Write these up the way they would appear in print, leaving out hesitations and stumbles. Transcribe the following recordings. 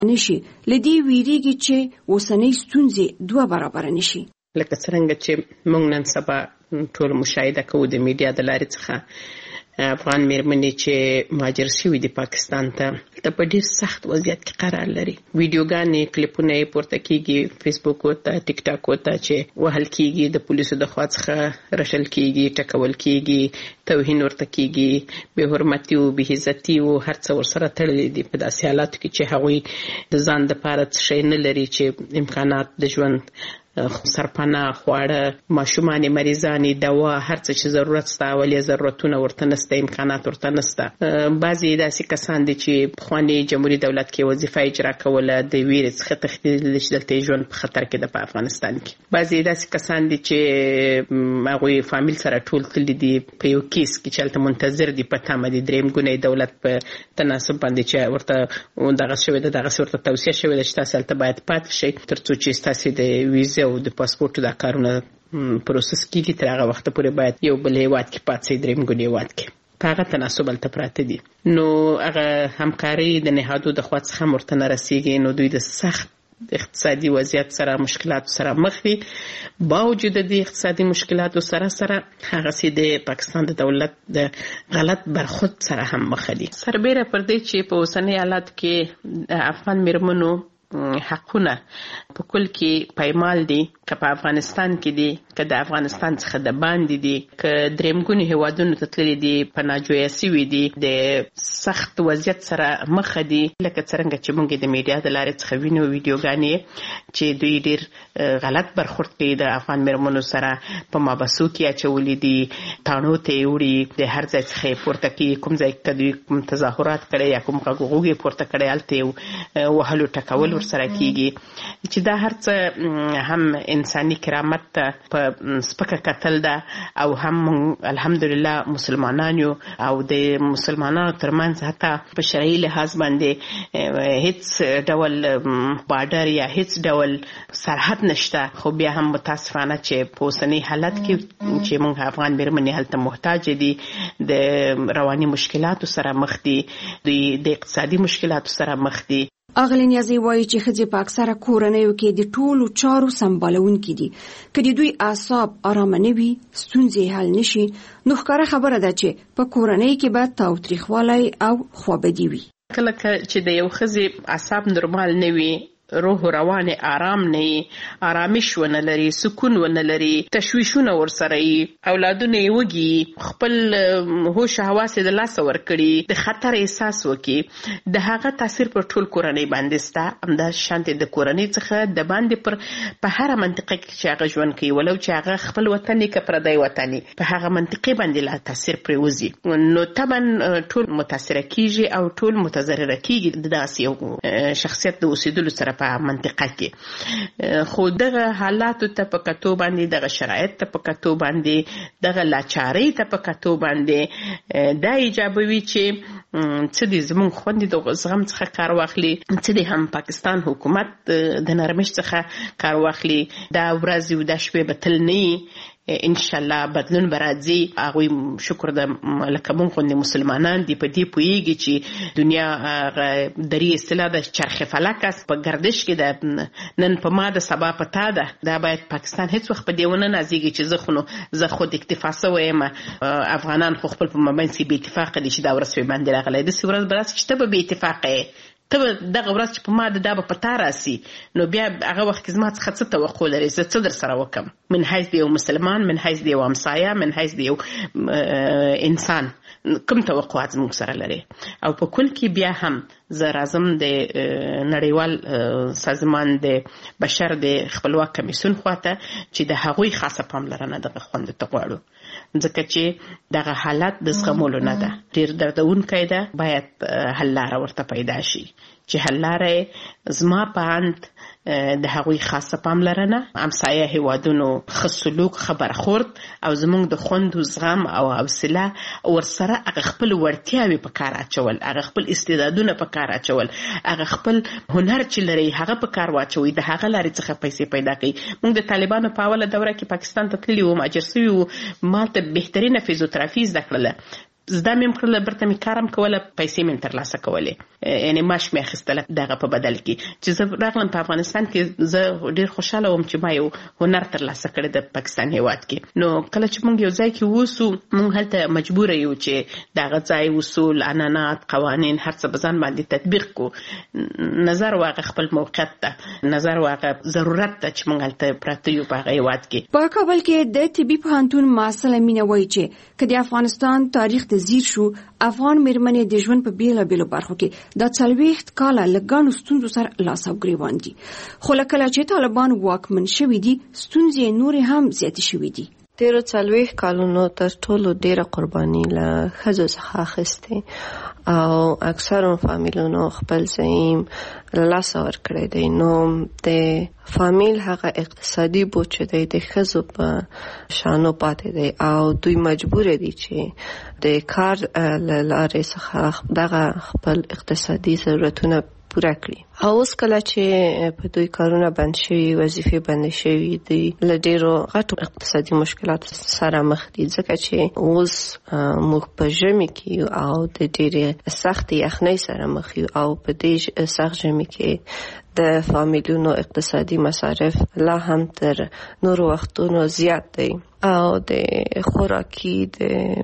نشي لدی ویریږي چې اوسنۍ ستونزې دوه برابر نشي. لکه څنګه چې موږ نن سبا ټول مشاهده کوو د میډیا د لارې څخه افغان میرمنې چې مهاجر شوي دي پاکستان ته په ډیر سخت وضعیت کې قرار لري. ویډیوګانې کلیپونه یې پورته کیږي فیسبوک ته ټیک ټاک ته چې وهل کیږي د پولیسو د خوا څخه رشل کیږي ټکول کیږي توهین ورته کیږي به حرمتي او به عزتي او هر څه ورسره تړلي دي په داسې حالاتو کې چې هغوی د ځان لپاره څه شی نه لري چې امکانات د ژوند سرپناه خواړه ماشومان مریضانی دوا هر څه چې ضرورت ستا ولې ضرورتونه ورته نسته امکانات ورته نسته. بعضی داسې کسان دي چې پخوانی جمهوریت دولت کې وظیفه اجرا کوله د ویرې څخه تښتېدل چې دلته ژوند په خطر کې ده په افغانستان کې. بعضی داسې کسان دي چې هغوی فامیل سره ټول تللي دي په یو کیس کې چې هلته منتظر دي په تمه دي درېیم ګونی دولت په تناسب باندې چې ورته دغه شوې ده دغسې ورته توصیه شوې ده چې تاسې هلته باید پاتې شئ تر څو چې ستاسې د ویزې او د پاسپورټ دا کارونه پروسس کیږي تر هغه وخت پورې باید یو بل هیواد کې پاتې شئ درېیم ګونی هیواد کې په هغه تناسب هلته پراته دي. نو هغه همکاري د نهادو د خوا څخه ورته نه رسیږي. نو دوی د سخت اقتصادي وضعیت سره مشکلاتو سره مخ دي. باوجود د اقتصادي مشکلاتو سره هغسې د پاکستان د دولت د غلط برخورد سره هم مخ دي. سربیره پر دې چې په اوسني حالات کې افغان میرمنو حقونه په کل کې پایمال دي که په افغانستان کې دي که د افغانستان څخه د باندې دي که درېمګوني هیوادونو ته تللي دي پناه جویه سوي دي د سخت وضعیت سره مخ دي. لکه څرنګه چې موږ د میډیا د لارې څخه وینو ویډیوګانې چې دوی ډېر غلط برخورد کوي د افغان میرمنو سره په مابسو کې اچولي دي تاڼو ته یې وړي د هر ځای څخه یې پورته کوي کوم ځای که دوی کوم تظاهرات کړی یا کوم غوږ یې پورته کړی هلته یې وهلو ټکول سره کیږي چې دا هر څه هم انساني کرامت ته په سپکه کتل ده او هم الحمدلله مسلمانان یو او د مسلمانانو ترمنځ حتی په شرعي لحاظ باندې هیڅ ډول بارډر یا هیڅ ډول سرحد نشته. خو بیا هم متاسفانه چې په اوسني حالت کې چې موږ افغان میرمنې هلته محتاج دي د رواني مشکلاتو سره مخ دي دوی د اقتصادي مشکلاتو سره مخ دي. اغلې نیازي وایي چې ښځې په اکثره کورنیو کې د ټولو چارو سمبالونکي دي. که د دوی اعصاب ارامه نه وي ستونزې حل نشي نو ښکاره خبره ده چې په کورنۍ کې به تاوتریخوالی او خوابدي وي. کله چې د یو ښځې اعصاب نورمال نه وي روح روان آرام نه وي آرامش ونه لري سکون ونه لري تشویشونه ورسره وي اولادونه یې وږي خپل هوش حواس د لاسه ورکړي د خطر احساس وکړي د هغه تاثیر پر ټول کورنۍ باندې سته. همداسې شانتې د کورنۍ څخه د باندې په هره منطقه کې چې هغه ژوند کوي ولو چې هغه خپل وطن که پردی وطن په هغه منطقې باندې لا تاثیر پرې وځي نو طبعا ټول متاثره کیږي او ټول متضرره کیږي د داسې یو شخصیت د اوسېدلو سره په منطقه کې. خو دغه حالاتو ته په کتو باندې دغه شرایط ته په کتو باندې دغه لاچارۍ ته په کتو باندې دا ایجابوي چې څه دي زموږ خوندې د زغم څخه کار واخلي څه دي هم پاکستان حکومت د نرمش څخه کار واخلي. دا ورځې او دا شپې به تل نه انشاءالله بدلون برازي هغوی شکر د لکه مونږ غوندې مسلمانان دي په دې پوهیږي چې دنیا درې اصطلاح د چرخ فلک است په گردش کې ده نن په ما د سبا په تا ده. دا باید پاکستان هیڅ وخت په دې ونه نازیږي چې زه خود اکتفا سوی یم افغانان خو خپل په مابین کې بې اتفاقه دي چې دا ورځ پرې باندې راغلی داسې ورځ به راسي چې ته به بې اتفاقه یې ته به دغه ورځ چې په ما دا به په تا راسي نو بیا هغه وخت کې زما څخه څه توقع لري زه څه در سره وکم من حیث د یو مسلمان من حیث د یو همسایه من حیث د یو انسان کوم توقعات زموږ سره لري. او په کل کې بیا هم زه راځم د نړیوال سازمان د بشر د خپلواک کمیسیون خواته چې د هغوی خاصه پاملرنه دغه خوندو ته غواړو ځکه چې دغه حالت د زغمولو نه ده ډېر دردونکی ده باید حل لاره ورته پیدا شي چې حل لاره زما په اند د هغوی خاصه پاملرنه همسایه هیوادونو ښه سلوک ښه برخورد او زموږ د خوندو زغم او حوصله ورسره هغه خپل وړتیاوې په کار اچول هغه خپل استعدادونه په کار اچول هغه خپل هنر چې لري هغه په کار واچوي د هغه لارې څخه پیسې پیدا کوي. موږ د طالبانو په اوله دوره کې پاکستان ته تللي وو مهاجر سوي وو ما ته بهترینه فیزیوتراپي زده کړله زده مې کړل، برته مې کارم کوله، پیسې مې ترلاسه کولې، یعنی معاش مې اخیستله دغه په بدل کې. چې زه راغلم په افغانستان کې، زه ډیر خوشاله وم چې ما یو هنر ترلاسه کړی د پاکستان هیواد کې. نو کله چې موږ یو ځای کې ووسو، موږ هلته مجبور یو چې دغه ځای اصول، عنعنات، قوانین هر څه بزن باندې تطبیق کو. نظر واغه خپل موقعیت ته، نظر واغه ضرورت ته چې موږ هلته پراته یو په هیواد کې. په کابل کې د طبي پوهنتون محصله مینه وایي چې کله افغانستان تاریخ ته ځیر شو، افغان مېرمنې د ژوند په بیلابېلو برخو کې د 40 کاله له ګڼو ستونزو سره لاس او ګریوان دي. خو کله چې طالبان واکمن شوي دي، ستونزې نورې هم زیاتې شوي دي. تیرو 40 کالونو تر ټولو ډیره قرباني له ښځو څخه اخیستې او اکثرو فامیلونو خپل زعیم له لاسه ورکړی دی. نو د فامیل هغه اقتصادي بوج دی د ښځو په شانو پاتې دی او دوی مجبور دي چې د کار له لارې څخه دغه خپل اقتصادي ضرورتونه پوره کړي. او اوس کله چې په دوی کارونه بند شوي، وظیفې بند شوي دي، له ډیرو غټو اقتصادي مشکلات سره مخ دي، ځکه چې اوس موږ په ژمي کې او د ډیرې سختې یخنۍ سره مخ یو او په دې سخت ژمي کې د فامیلونو اقتصادي مصارف لا هم تر نورو وختونو زیات دی او د خوراکي د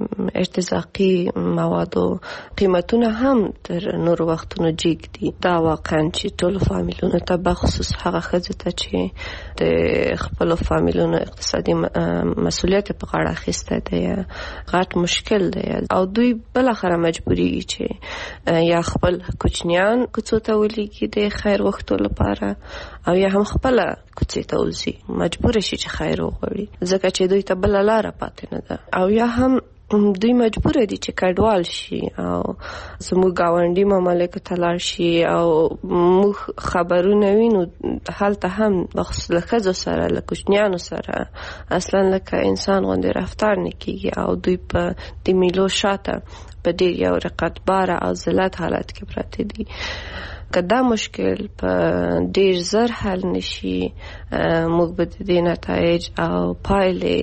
ارتزاقي موادو قیمتونه هم تر نورو وختونو جګ دي. دا واقعا چې ټول فامیلونو ته، بخصوص هغه ښځو ته چې د خپل فامیلونو اقتصادي مسؤلیت په غاړه اخیسته دی، غټ مشکل دی او دوی بالاخره مجبوري چې یا خپل کوچنیان کوڅو ته ولیږي د خیر غوښتو لپاره او یا هم خپل کوڅې ته وځي، مجبور شي چې خیر وغواړي ځکه چې دوی ته بل لاره پاتې نه ده، او یا هم دوی مجبور دي چې کډوال شي او زموږ گاونډي مملکت ته لاړ شي او موږ خبرونه وینو هلته هم بخصوص له ښځو سره، له کوچنیانو سره اصلا لکه انسان غوندې رفتار نه کیږي او دوی په د میلو شاته په ډیر یو رقتباره او ذلت حالت کې پراته دي. که دا مشکل په ډیر زر حل نشي، موږ به د دې نتایج او پایلې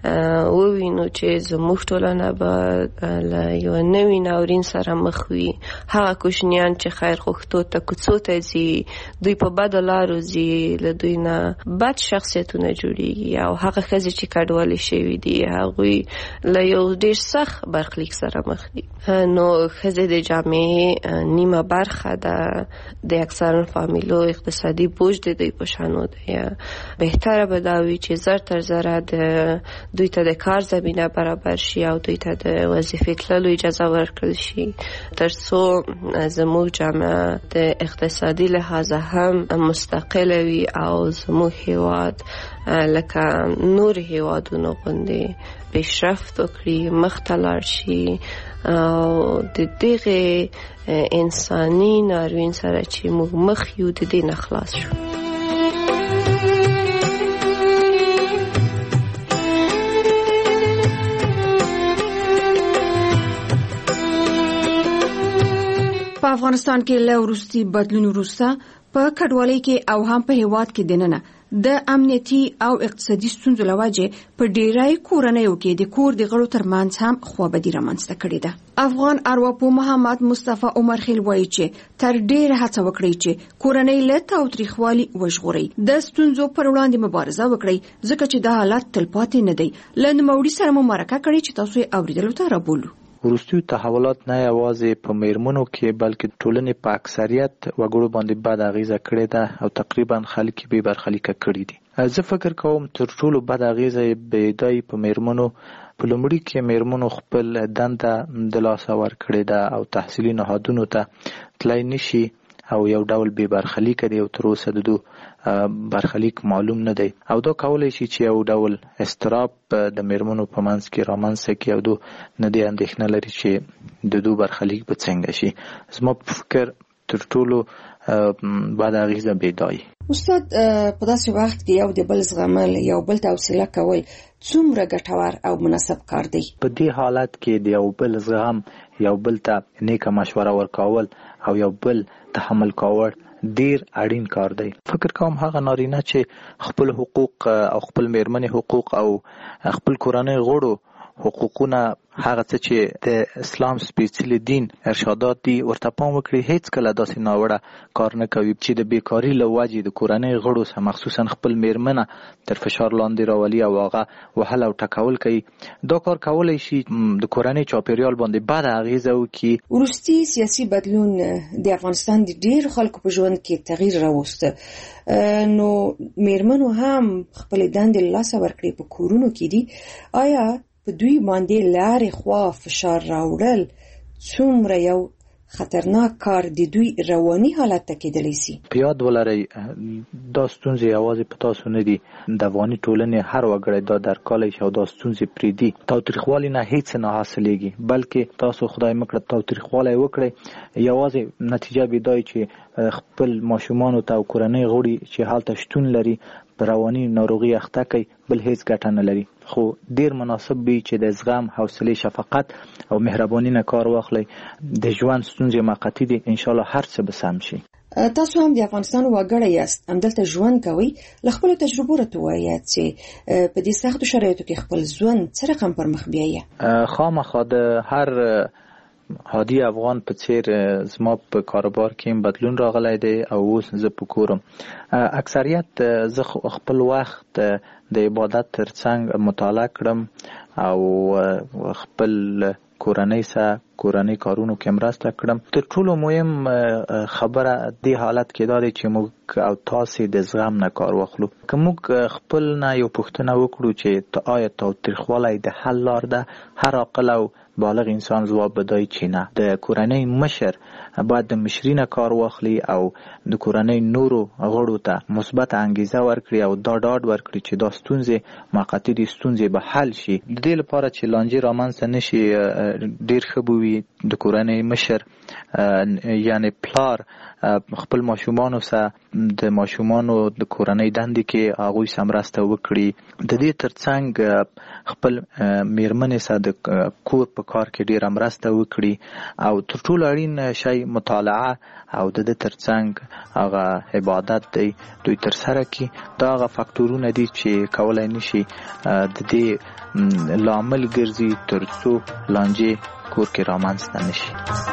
ووینو چې زموږ ټولنه به له یو نوي ناورین سره مخ وي. هغه کوچنیان چې خیر غوښتو ته کوڅو ته ځي، دوی په بدو لارو ځي، له دوی نه بد شخصیتونه جوړیږي او هغه ښځې چې کډوالې شوي دي هغوی له یو ډیر سخت برخلیک سره مخ دي. نو ښځې د جامعې نیمه برخه ده، د اکثر فامیلو اقتصادي بوج د دوی په شانو دی. بهتره به دا وي چې زر تر زره دوی ته د کار زمینه برابر شي او دوی ته د وظیفې تللو اجازه ورکړل شي، تر څو زموږ جامعه د اقتصادي لحاظه هم مستقله وي او زموږ هیواد لکه نور هیوادونو غوندې پیشرفت وکړي، مخ ته لاړ شي او د دغه انساني ناورین سره چې موږ مخ یو د دې نه خلاص شو. په افغانستان کې له وروستي بدلون وروسته په کډوالۍ کې او هم په هیواد کې دننه د امنیتي او اقتصادي ستونزو له وجې په ډیری کورنیو کې د کور د غړو ترمنځ هم خوابدي رامنځته کړې ده. افغان ارواپوه محمد مصطفی عمرخیل وایي چې تر ډیره هڅه وکړئ چې کورنۍ له تاوتریخوالي وژغورئ، د ستونزو پر وړاندې مبارزه وکړئ ځکه چې دا حالت تلپاتې نه دی. له نوموړي سره مو مرکه کړې چې تاسو یې اوریدلو ته رابولو. وروستي تحولات نه یوازې په میرمنو کې بلکې ټولنې په اکثریت وګړو باندې بد اغیزه کړې ده او تقریبا خلک به برخلیک کړي دي. زه فکر کوم تر ټولو بد اغیزه به دی په میرمنو په لومړي کې میرمنو خپل دنده د لاسه ورکړې ده او تحصیلي نهادونو ته تلای نشي او یو ډول به برخلیک دی او تر اوسه د دو برخلیک معلوم نه دی او دا کولای شي چې یو ډول استراب د میرمنو په منځ کې رامنځته کړي او دو نه دی اندېښنه لري چې د دو برخلیک به څنګه شي. زما په فکر تر ټولو بعد اغیزه به دی. استاد، په داسې وخت کې یو د بل زغمل، یو بل ته حوصله کول څومره ګټور او مناسب کار دی؟ په دې حالت کې د یو بل زغم، یو بل ته نیکه مشوره ورکول او یو بل تحمل کول ډیر اړین کار دی. فکر کوم هغه نارینه چې خپل حقوق او خپل میرمنې حقوق او خپل کورنۍ غړو حقوقونه هغه څه چې د اسلام سپېڅلي دین ارشادات دي ورته پام وکړي. هیڅ کله داسې ناوړه کار نه کوي چې د بیکاری له وجې د کورنۍ غړو سره مخصوصا خپل میرمنه تر فشار لاندې راولي او هغه وهل او ټکول کوي. دا کار کولی شي د کورنۍ چاپیریال باندې بد اغیزه وکړي. وروستي سیاسي بدلون د افغانستان د ډېرو خلکو په ژوند کې تغییر راوسته، نو میرمنو هم خپل دندې له لاسه ورکړې په کورونو کې دي. آیا په دوی باندې لارې خوا فشار راوړل څومره یو خطرناک کار د دوی رواني حالت ته کېدلی سي؟ په یاد ولرئ دا ستونزې یوازې په تاسو نه دي، د افغاني ټولنې هر وګړی دا درک کولی شي او دا ستونزې پرېږدي. تاوتریخوالي نه هیڅ نه حاصلېږي، بلکې تاسو خدای مکړه تاوتریخوالی وکړئ، یوازې نتیجه به دا چې خپل ماشومانو ته او کورنۍ غړي چې هلته شتون لري په رواني ناروغي اخته کوي، بل هیڅ ګټه نه لري. خو ډیر مناسب وي چې د زغم، حوصله، شفقت او مهرباني نه کار واخلئ. د ژوند ستونزې موقتي دي، ان شاء الله هر څه به سم شي. تاسو هم د افغانستان وګړی یاست، همدلته ژوند کوئ. له خپلو تجربو راته ووایئ چې په دې سختو شرایطو کې خپل ژوند څه رقم پر مخ بیایي؟ خامخا د هر هادي افغان په څیر زما په کاروبار کې بدلون راغلی دی او اوس زه په کورم. اکثریت زه خپل وخت د عبادت ترڅنګ مطالعه کړم او خپل کورنۍ سره کورنۍ کارونو کې مرسته کړم. تر ټولو مهم خبره دې حالت کې دا دی چې موږ او تاسو د زغم نه کار واخلو. که موږ خپل نه یو پوښتنه وکړو چې آیا تاوتریخوالی د حل لار ده، هر عاقل او بالغ انسان ځواب بدای چې نه. د کورنۍ مشر باید د مشري نه کار واخلي او د کورنۍ نورو غړو ته مثبت انګیزه ورکړي او دا ډاډ ورکړي چې دا ستونزې موقتي دي، ستونزې به حل شي. د دې لپاره چې لانجې رامنځته نشي، ډیر ښه به وي د کورنۍ مشر یعنی پلار خپل ماشومانو سره د ماشومانو د کورنۍ دندې کې هغوی سره مرسته وکړي. د دې ترڅنګ خپل میرمنې سره د کور په کار کې ډیره مرسته وکړي او تر ټولو اړین شی مطالعه او د دې ترڅنګ هغه عبادت دی دوی تر سره کړي. دا هغه فاکتورونه دي چې کولای نشي د دې لامل ګرځي ترڅو لانجې کور کې رامنځته نشي.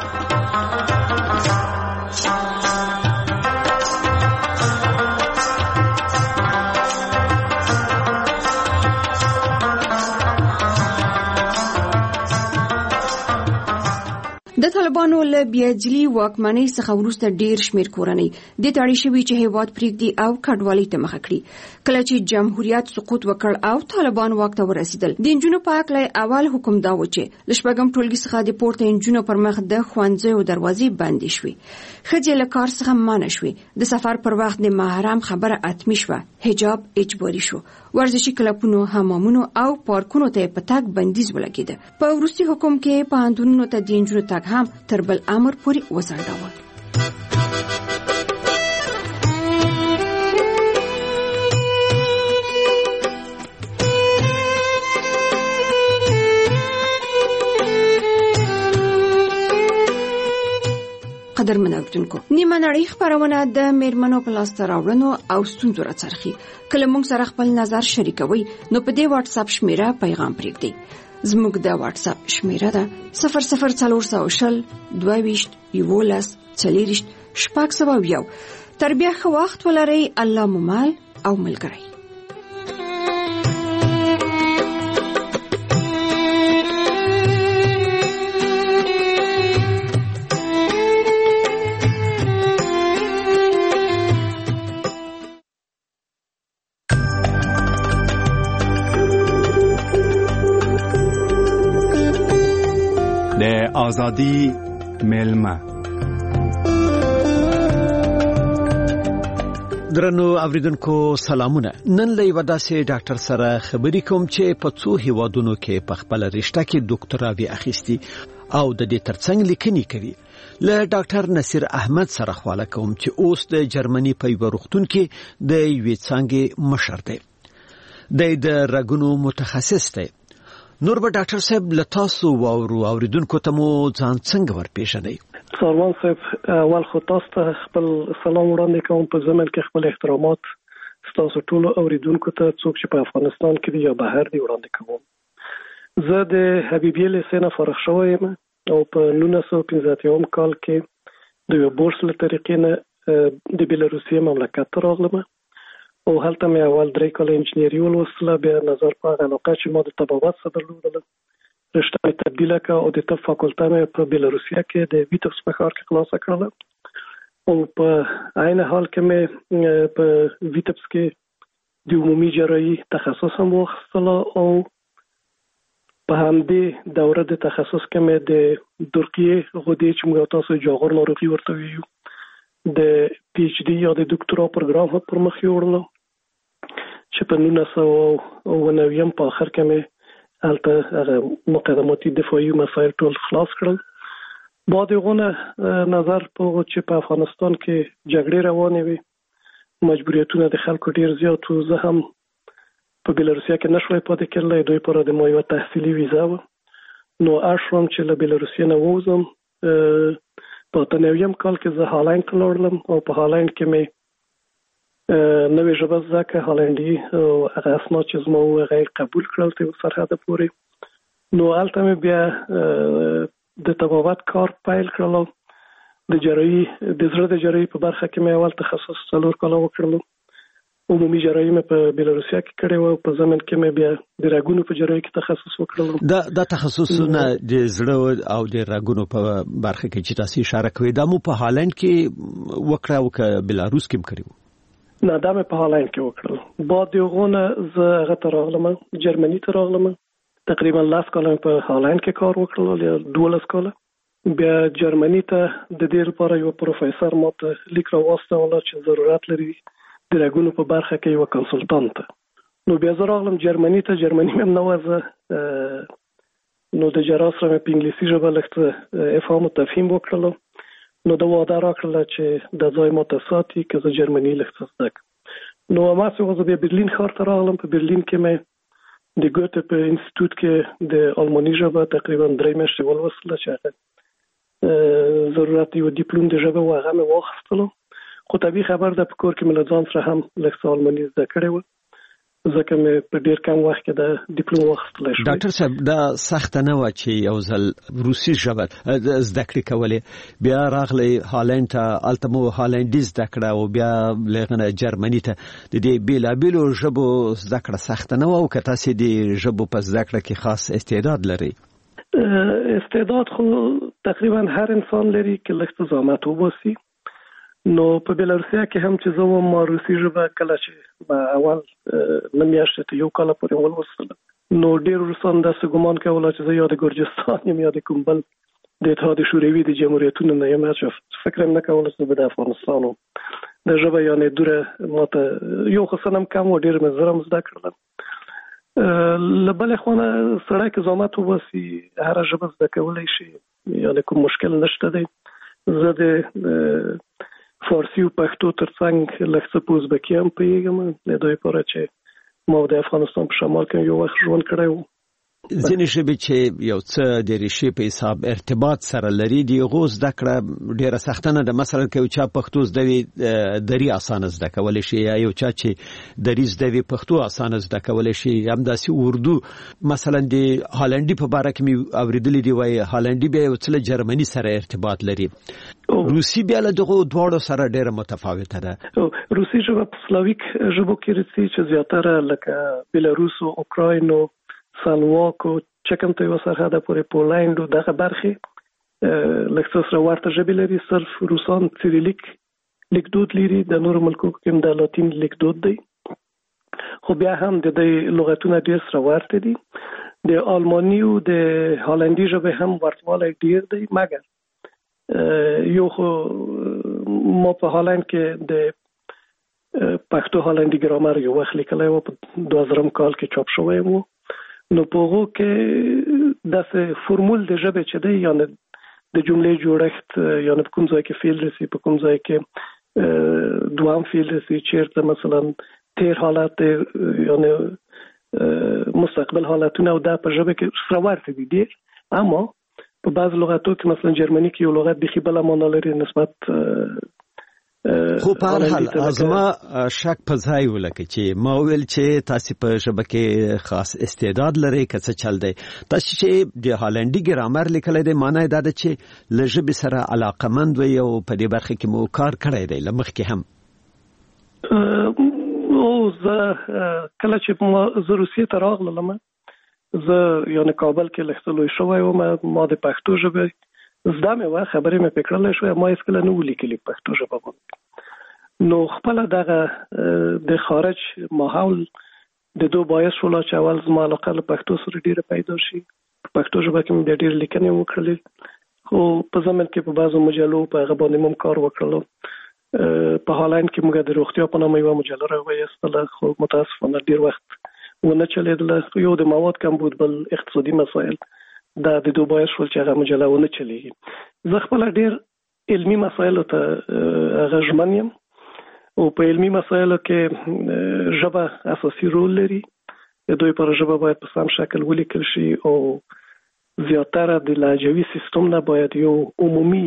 د طالبانو له بیاجلي واکمنۍ څخه وروسته ډیر شمیر کورنۍ د تاړي شوي چې هیواد پریږدي او کډوالۍ ته مخه کړي. کله چې جمهوریت سقوط وکړ او طالبان واک ته ورسېدل، د انجونو په هکله اول حکم دا و چې له شپږم ټولګي څخه د پورته انجونو پر مخ د ښوونځیو دروازې بندې شوې، ښځې له کار څخه منع شوې، د سفر پر وخت د محرم خبره حتمي شوه، حجاب اجباري شو، ورزشي کلبونو، حمامونو او پارکونو ته په تګ بندیز ولګېده. په وروستي حکم کې پوهنتونونو ته د انجونو تګ هم تر بل امر پورې وځنډول. قدرمن اوریدونکو، نیمه نړۍ خبرونه د میرمنو په لاسته راوړنو او ستونزو راڅرخي. کله موږ سره خپل نظر شریکوي نو په دې واتس اپ شمیره پیغام پرېږدئ. زموږ د واتس اپ شمیره ده 00400 22 11 40 شپږ. تر بیا ښه وخت ولرئ. الله مو مل او ملګری. آزادی ملما. درنو اوریدونکو سلامونه. نن له یو داسې ډاکټر سره خبرې کوم چې په څو هیوادونو کې په خپل رشته کې ډاکټراوي اخیستي او د دې ترڅنګ لیکنې کوي. له ډاکټر نصیر احمد سره خواله کوم چې اوس د جرمني په یو روغتون کې د یوې څانګې مشر دی. د رګونو متخصص دی. نور به ډاکټر صاحب لتاسو اوریدونکو ته مو ځان څنګه ورپېژنئ؟ سلمان صاحب، اول خو تاسو ته خپل سلام وړاندې کوم، په ضمن کې خپل احترامات تاسو ټول اوریدونکو ته څوک چې په افغانستان کې دي یا بهر دي وړاندې کوم. زه د حبیبیه لیسې نه فارغ شوی یم او په 1985 کال کې د یو بورس له طریقې نه د بېلاروسیې مملکت ته راغلم او هلته مې اول 3 کاله انجینري ولوستله. بیا نظر په هغه علاقه چې ما د طبابت څخه درلودله رشته مې تبدیله کړه او د طب فاکولته مې په بېلاروسیه کې د ویټپس په ښار کې خلاصه کړله او په عین حال کې مې په ویټپس کې د عمومي جراحي تخصص هم واخیستله او په همدې دوره د تخصص کې مې د درقیې غدې چې موږ تاسو جاغور ناروغي ورته ویو د پی ایچ ډي یا د دکتورا پروګرام هم پر مخ یوړله چې په 1990 په آخر کې مې هلته هغه مقدماتي دفاعي مسایل ټول خلاص کړل. بعد یغونه نظر په چې په افغانستان کې جګړې روانې وي مجبوریتونه د خلکو ډیر زیات و. زه هم په بېلاروسیه کې نشوی پاتې کېدلی، دوی پر د ما یوه تحصیلي ویزه وه نو اړ شوم چې له بېلاروسیې نه ووځم. په 89 کال کې زه هالند ته لاړلم او په هالند کې مې نوې ژبه زده کړه هالندي او هغه اسناد چې زما وو هغه قبول کړل تر سرحده پورې. نو هلته مې بیا د طبابت کار پیل کړلو. د جراحي د زړه د جراحي په برخه کې مې اول تخصص 4 کاله وکړلو. عمومي جراحي مې په بېلاروسیه کې کړې و. په زمن کې مې بیا د رګونو په جراحي کې تخصص وکړلو. دا تخصصونه د زړه او د رګونو په برخه کې چې تاسو اشاره کوئ دا مو په هالند کې وکړه او که بېلاروس کې هم کړی و؟ نه دا مې په هالند کې وکړل. بعد یغونه زه هغه ته راغلم جرمني ته راغلم. تقریبا 10 کاله په هالند کې کار وکړل یا 12 کاله. بیا جرمني ته د دې لپاره یو پروفیسور ماته لیک راوستل چې ضرورت لري د رګونو په برخه کې یو کنسلټانت. نو بیا زه راغلم جرمني ته. جرمني مې نه وځه نو د جراح سره په انګلیسي ژبه لږ افهام او تفهیم وکړل. نو دا وعده راکړله چې د ځای ماته ساتي که زه جرمني لږ څه زده کړم. نو هماسې زه بیا برلین ښار ته راغلم. په برلین کې مې د ګوته په انسټیټوټ کې د الماني ژبه تقریبا 3 میاشتې ولوستله چې هغه ضرورت یو ډیپلوم د ژبه و هغه مې واخیستلو. خو طبیعي خبر ده په کور کې مې له ځان سره هم لږ څه الماني زده کړې وه ځکه مې په ډېر کم وخت کې د ډیپلوم واخیستلی شوی. ډاکټر صاحب دا سخته نه وه چې یو ځل روسي ژبه زده کړې کولې بیا راغلی هالند ته هلته مو هالندي زده کړه او بیا له هغه نه جرمني ته د دې بېلابېلو ژبو زده کړه سخته نه وه او که تاسې د ژبو په زده کړه کې خاص استعداد لرئ؟ استعداد خو تقریبا هر انسان لري که لږ څه زحمت وباسي. نو په بېلاروسیه کې هم چې زه وم ما روسي ژبه کله چې اول 9 میاشتې ته 1 کاله پورې ولوستله نو ډېر روسان داسې ګمان کوله چې زه یا د ګرجستان یم یا د کوم بل د اتحاد شوروي د جمهوریتونو نه یم. فکر مې نه کوله چې زه به د افغانستان وم. د ژبه یعنې دوره ماته یو خو څه هم کم و ډېر مې زر هم زده کړله. له بلې خوا نه سړی که زحمت وباسي هره ژبه زده کولی شي یعنې کوم مشکل نشته دی. زه د فارسی او پښتو ترڅنګ لږ څه په ازبکي هم پوهېږم د دوی لپاره چې ما د افغانستان په شمال کې یو وخت ژوند کړی و. ځینې ژبې چې یو څه د ریښې په حساب ارتباط سره لري د هغو زده کړه ډېره سخته نه ده. مثلا که یو چا پښتو زده وي دري اسانه زده کولی شي یا یو چا چې دري زده وي پښتو اسانه زده کولی شي. همداسې اردو مثلا د هالندي په باره کې مې اورېدلي دي وایي هالندي بیا یو څه له جرمني سره ارتباط لري. روسي بیا له دغو دواړو سره ډېره متفاوته ده. روسي ژبه په سلاویک ژبو کې راځي چې زیاتره لکه بېلاروس او اوکراین او سلواک او چکم ته یو سرحده پورې پولند او دغه برخې لږ څه سره ورته ژبې لري. صرف روسان سیریلیک لیکدود لري، د نورو ملکو کې هم د لاتین لیکدود دی خو بیا هم د دې لغتونه ډېر سره ورته دي. د آلماني او د هالندي ژبې هم ورتوالی ډېر دی مګر یو خو ما په هالند کې د پښتو هالندي ګرامر یو وخت لیکلی و په 2000 کال کې چاپ شوی و. نو په هغو کې داسې فرمول د ژبې چې دی یعنې د جملې جوړښت یعنې په کوم ځای کې فعل رسي په کوم ځای کې دوام فعل رسي چیرته مثلا تیر حالت یعنې مستقبل حالتونه او دا په ژبه کې سره ورته دي ډېر. اما په بعض لغاتو کې مثلا جرمني کې یو لغت بیخي بله معنا لري نسبت خو په هر حال ازما شک په ځای ولکه چې ما ویل چې تاسو په شبکه خاص استعداد لري که څه چل دی تاسو چې د هالندي ګرامر لیکل دی معنی دا ده چې لژب سره علاقمند وي او په دې برخه کې مو کار کړی دی لمخکې هم او زه کله چې زه روسیې ته راغلم زه یعنی کابل کې لختلوی شوی وم ما د پښتو ژبه زده مې و خبرې مې پکړلې شو ما هیڅ کله نه ولیکلې پښتو ژبه باندې نو خپل دغه د خارج ماحول د دوه باعث شول چې اول زما علاقه له پښتو سره ډیره پیدا شي پښتو ژبه کې مې ډېر لیکنې وکړلې خو په زمن کې په بعضو مجلو په هغه باندې مم کار وکړلو په هالند کې موږ د روغتیا په نامه یو مجله راوایستله خو متاسفانه ډیر وخت ونه چلیدله یو د مواد کمبود بل اقتصادي مسایل دا د دوه باعث شول چې هغه مجله ونه چلیږي زه خپل ډیر علمي مسایلو ته غژمن یم او په علمي مسایلو کې ژبه اساسي رول لري دوی پر ژبه باید په سم شکل ولیکل شي او زیاتره د لهجوي سیستم نه باید یو عمومي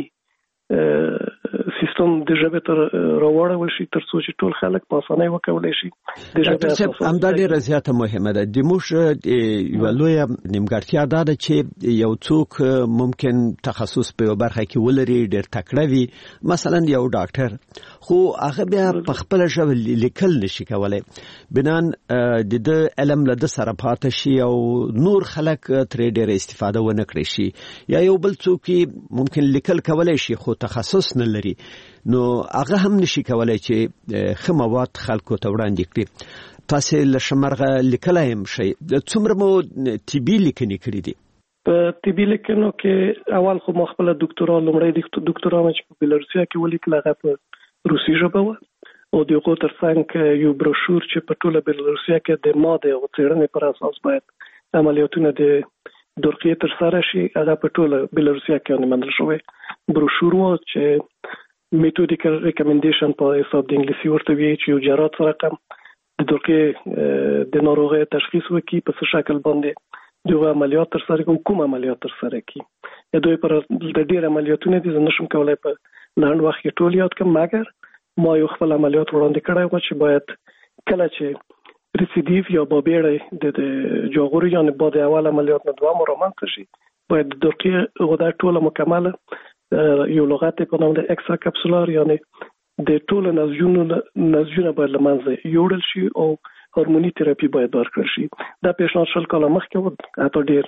سیستم د ژبې تر راوړل شي تر څو چې ټول خلک په اسانۍ وکولای شي د ژبې همدا ډیره زیاته مهمه ده د موږ یو لوی نیمګړتیا ده چې یو څوک ممکن تخصص په برخه کې ولري ډیر تکړه وي مثلا یو ډاکټر خو هغه بیا په خپل ژبه لیکل نشي کولای بنان د علم له سره پاتې شي او نور خلک ترې ډیر استفاده ونه کړي شي یا یو بل څوک ممکن لیکل کولای شي خو تخصص نه لري نو هغه هم نشي کولای چې خموات خلکو ته وړاندې کړي تاسو له شمرغه لیکلای هم شي څومره مو طبي لیکنې کړې دي په طبي لیکنو کې اول خو مخبل ډاکټرا لمړی ډاکټرا چې په بلروسیا کې ولیکل هغه په روسي ژبه و او دغه ترڅنګ یو بروشور چې په ټوله بلروسیا کې د ماده او څېړنې پر اساس باید عملیاتونه د درقیه تر سره شي هغه په ټوله بلروسیا کې منل شوی بروشور و چې میتودیکل ریکمنډیشن په حساب د انګلیسي ورته وی چې یو جراحت رقم د درقیه د ناروغي تشخیص وکي په څه شکل باندې دغه عملیات تر سره کوم عملیات تر سره کی دوی پر د ډیر عملیاتونه دي نشم کولای په لاند وخت کې ټول یاد کوم مګر ما یو خپل عملیات وړاندې کړی و چې باید کله چې ریسیډیو یا بابیړې د جوغوري یعنی بعد اول عملیات نه دوام رامنځته شي باید د درقیه غده ټوله مکمله یو لغت په نوم د اکسترا کپسولار یعنی د ټوله نزجونه باید لمنځه یوړل شي او هورموني تراپي باید ورکړل شي دا پیشنهاد شل کاله مخکې حتی ډیر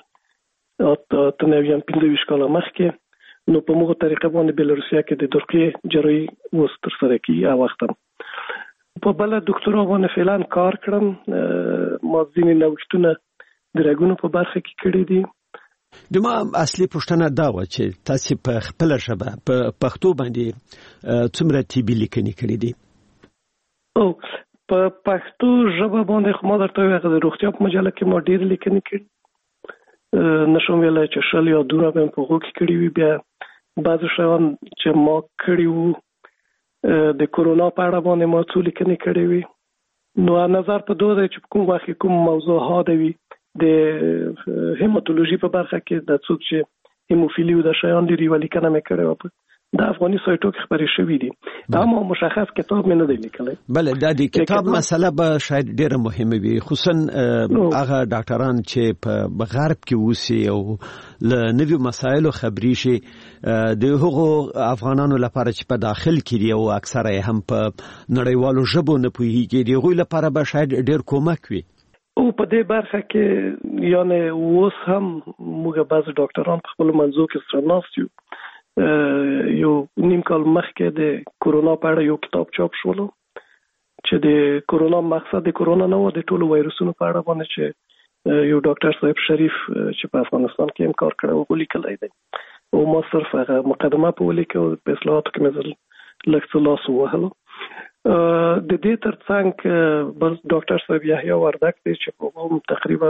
تنویان 25 کاله مخکې نو په موږ طریقه باندې بلروسیا کې د درقیه جراحي وستر سره کی او وخت په بل ډاکټرو باندې فعلا کار کړم ما ځینې نوښتونه د رګونو په برخه کې کړی دي دما اصلي پوښتنه دا و چې تاسو په خپل ژبه په پښتو باندې څومره طبي لیکنې کړې دي او په پښتو ژبه باندې خو ما درته ویل د روغتیا په مجله کې ما ډېر لیکنې کړې نشم ویلای چې شل یا دوه به په هغه کې کړې وي بیا بعض شوان چې ما کړی وو د کورونا په اړه باندې ما څو لیکنې کړې وي نو نظر په دوه چې کوم وخت کوم موضوع هاده وي د هیماتولوژي په برخه کې د څوک چې هیموفیلی د شایان لري ولیکنه مې کړې و د افغاني سایټو کې خبرې شوې دي دا مو مشخص کتاب مې نه دی لیکلی بله دا د کتاب مسله به شاید ډیره مهمه وي خصوصا هغه ډاکټران چې په غرب کې اوسي او له نویو مسایلو خبري شي د هغو افغانانو لپاره چې په داخل کې دي او اکثره هم په نړیوالو ژبو نه پوهیږي د هغوی لپاره به شاید ډیر کومک وي او په دې برخه کې یعنی اوس هم موږ بعض ډاکټران په خپل منځو کې سره ناست یو یو نیم کال مخکې د کورونا په اړه یو کتاب چاپ شول چې د کورونا مقصد د کورونا نه و د ټولو وایرسونو په اړه باندې چې یو ډاکټر صاحب شریف چې په افغانستان کې هم کار کړی و لیکلی دی او ما صرف هغه مقدمه په ولیکه او په اصلاحاتو کې مې لږ څه لاس ووهلو د دې ترڅنګ بل ډاکټر صاحب یحیی وردک دی چې په هم تقریبا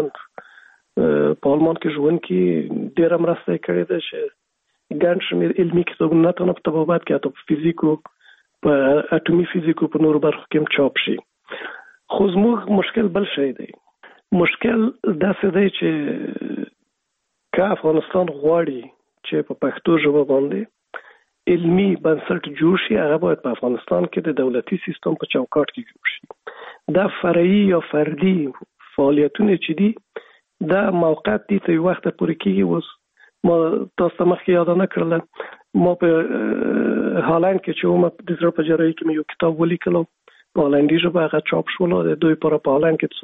په آلمان کې ژوند کې ډېره مرسته کړې ده چې ګڼ شمېر علمي کتابونه نه په طبابت کې حتی په فزیکو په اټومي فزیکو په نورو برخو کې هم چاپ شي خو زموږ مشکل بل شی دی مشکل داسې دی چې که افغانستان غواړي چې په پښتو ژبه باندې علمي بنسټ جوړ شي هغه باید په افغانستان کې د دولتي سیستم په چوکاټ کې جوړ شي. دا فرعي یا فردي فعالیتونه چې دي دا موقت دي ته وخت پورې کېږي. اوس ما تاسو مخکې یاد نه کړل ما په هالند کې چې ما د زړه په جراحي کې یو کتاب ولیکلو په هالندي ژبه هغه چاپ شول. د دوی پر په هالند کې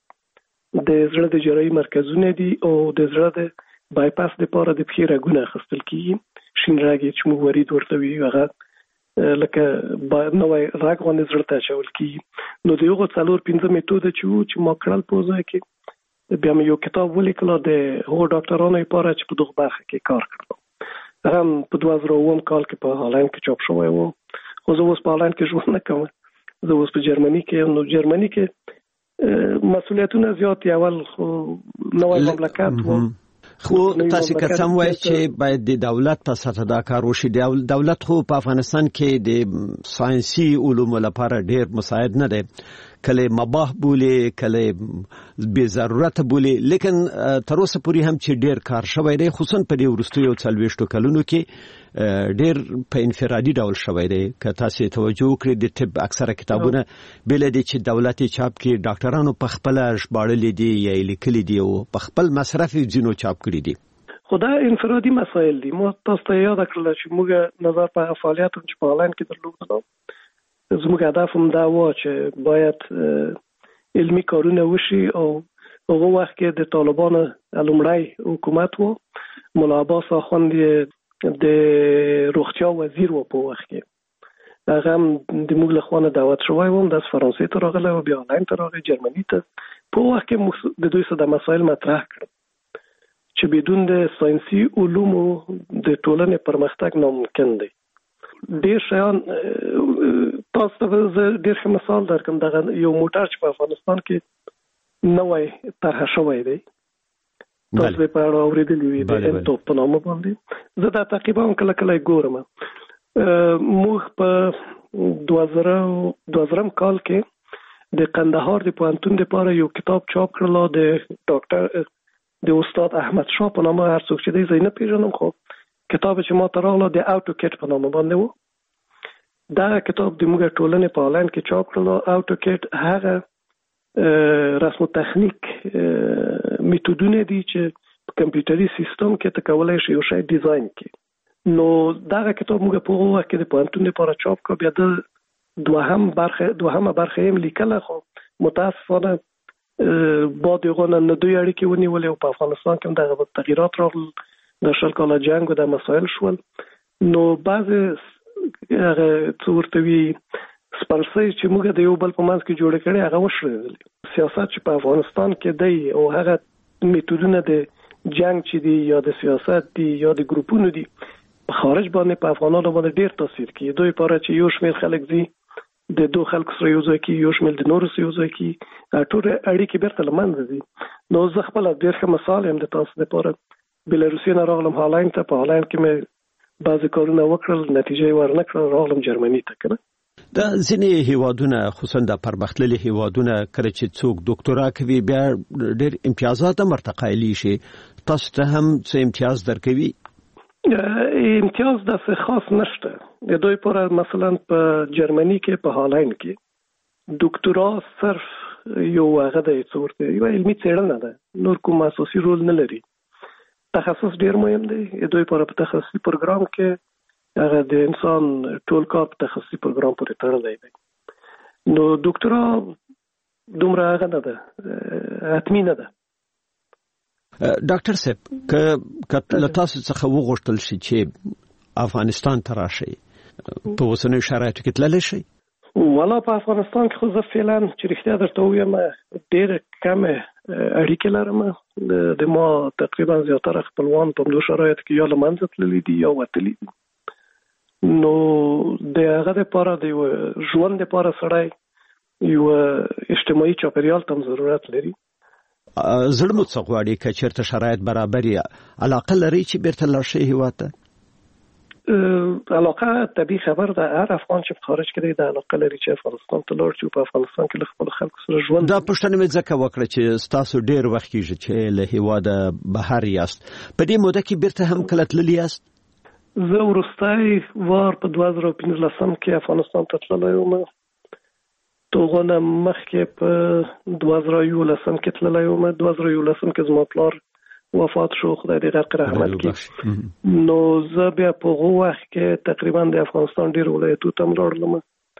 14 د زړه د جراحي مرکزونه دي او د زړه د بایپاس لپاره د پښې رګونه اخیستل کیږي. شین رګ چې موږ ورید ورته وی هغه لکه نوې رګ باندې زړه ته چول کیږي. نو دغه 4-5 میتود چې ما کړل په ځای کې بیا مې یو کتاب ولیکل د هو ډاکټرانو لپاره چې په دغه برخه کې کار کړم. هغه په 2009 کال کې په هالند کې چاپ شوی و. خو زه اوس په هالند کې ژوند نه کوم. زه اوس په جرمني کې نو جرمني کې مسؤلیتونه زیات اول خو نوې مملکت و. خو تاسو که څنګه وایي چې باید د دولت په سطح دا کار وشي. دولت خو په افغانستان کې د ساينسي علومو لپاره ډېر مساعد نه دی. کله مباح بولی کله بے ضرورت بولی لیکن تر اوسه پورې هم چې ډېر کار شوی دی خصوصا په دې وروستیو 40 کلونو کې ډېر په انفرادي ډول شوی دی. که تاسو توجه وکړئ د طب اکثره کتابونه بل دي چې دولتي چاپ کې ډاکټرانو په خپل ژباړل دي یا لیکلي دي او په خپل مصرف ځینو چاپ کړی دي. خدای انفرادي مسایل دي. مو تاسو ته یاد کړل چې موږ نظر په فعالیتونو چې په هالند کې درلودو زموږ هدف هم دا و چې باید علمي کارونه وشي او هغه وخت کې د طالبانو لومړی حکومت و مولا عباس اخوند د روغتیا وزیر و په وخت کې هغه هم د موږ له خوا دعوت شوی و د فرانسې ته راغلی او بیا هالند ته راغی جرمني ته. په وخت کې د دوی سره د مسایل مطرح کړل چې بدون د ساينسي علومو د ټولنې پرمختګ ناممکن دی. ډېر شیان تاسو ته ډېر ښه مثال درکم. دغه یو موټر چې په افغانستان کې نوې طرح شوی دی تاسو په اړه اوریدلی وي د انټوپ په نامه باندې. زه دا تقریبا کله کله ګورم. موږ په 2000 کال کې د قندهار د پوهنتون لپاره یو کتاب چاپ کړل د ډاکټر د استاد احمد شاه په نامه. هر څوک چې دی زه نه پیژنم خو کتاب چې ما ته راغله د اوټوکټ په نامه باندې و. دا کتاب د موږ ټولنې په هالند کې چاپ کړل. اوټوکټ هغه رسم تخنیک میتودونه دي چې په کمپیوټري سیستم کې ته کولای شې یو شی ډیزاین کړې. نو دا کتاب موږ په هغه وخت کې د پوهنتون لپاره چاپ کړ. بیا د دوهمه برخه یې لیکله خو متاسفانه بعد یغونه نه دوی اړیکې ونیولې او په افغانستان کې دغه تغییرات راغلل. د 10 کاله جنگ او د مسایل شول. نو بعض هغه څورتوي سپارسي چې موږ د یو بل په منځ کې جوړ کړي هغه وشړل. سیاست چې په افغانستان کې دی او هغه میتودونه د جنگ چې دی یا د سیاست دی یا د ګروپونو دی په خارج باندې په افغانانو باندې ډیر تاثیر کوي. دوی لپاره چې یو شمېر خلک دي د دوه خلکو سره یو ځای کې یو شمېر د نورو سره یو ځای کې ټول اړیکې بیرته لمنځه دي. نو زه خپل ډیر ښه مثال هم د تاسو لپاره بلاروسي نه راغلم هالند ته. په هالند کې مې بعضی کارونه وکړل نتیجه ورنه کړل راغلم جرمني ته کنه. دا ځینې هیوادونه خصوصا د پرمختللي هیوادونه کله چې څوک ډاکټرا کوي بیا ډېر امتیازات مرتقایلی شي. تاسو ته هم څه امتیاز درکوي؟ امتیاز داسې خاص نشته. د دوی پر مثلا په جرمني کې په هالند کې ډاکټرا صرف یو هغه د څورته یو علمي څېړنه ده. نور کوم اساسي رول نه لري. تخصص ډیر مهم دی. دوی پر تخصصي پروګرام کې هغه د انسان ټول کار په تخصصي پروګرام پورې تړلی دی. نو ډاکټرا دومره هغه نه ده حتمی نه ده. ډاکټر صاحب که له تاسو څخه وغوښتل شي چې افغانستان ته راشئ په اوسنیو شرایطو کې تللی شئ؟ والا په افغانستان کې خو زه فعلا چې رښتیا درته ووایم ډېرې کمې اړیکې لرم. د ما تقریبا زیاتره خپلوان په همدو شرایطو کې یا له منځه تللي دي یا وتلي دي. نو د هغه دپاره د یو ژوند دپاره سړی یو اجتماعي چاپېریال ته هم ضرورت لري. زړه مو څه غواړي که چېرته شرایط برابر یې علاقه لرئ چې بیرته لاړ شئ هېواد ته؟ علاقه طبیعي خبر ده. هر افغان چې په خارج کې دی د علاقه لري چې افغانستان ته لاړ شي په افغانستان کې له خپلو خلکو سره ژوند. دا پوښتنه مې ځکه وکړه چې ستاسو ډېر وخت کېږي چې له هېواده بهر یاست. په دې موده کې بیرته هم کله تللي یاست؟ زه وروستی وار په 2015 کې افغانستان ته تللی وم. توغونه مخکې په 2011 کې تللی وم. 2011 کې زما پلار وفات شو، خدای دې غرق رحمت کړي. نو زه بیا په هغه وخت کې تقریبا د افغانستان ډېر ولایتونو ته ولاړم